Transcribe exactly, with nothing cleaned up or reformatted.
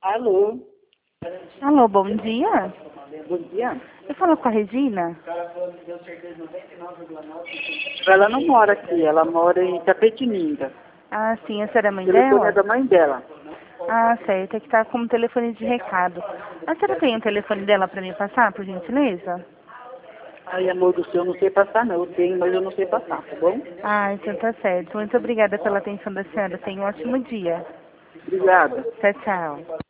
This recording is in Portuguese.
Alô, Alô, bom dia. bom dia. Eu falo com a Regina. Ela não mora aqui, ela mora em Tapetininga. Ah, sim, a senhora é a O mãe telefone é dela? da mãe dela. Ah, certo, é que tá como telefone de recado. A senhora tem o telefone dela para me passar, por gentileza? Ai, amor do céu, eu não sei passar não. Eu tenho, mas eu não sei passar, tá bom? Ah, então tá certo. Muito obrigada pela atenção da senhora. Tenha um ótimo dia. Obrigada. Tchau, tchau.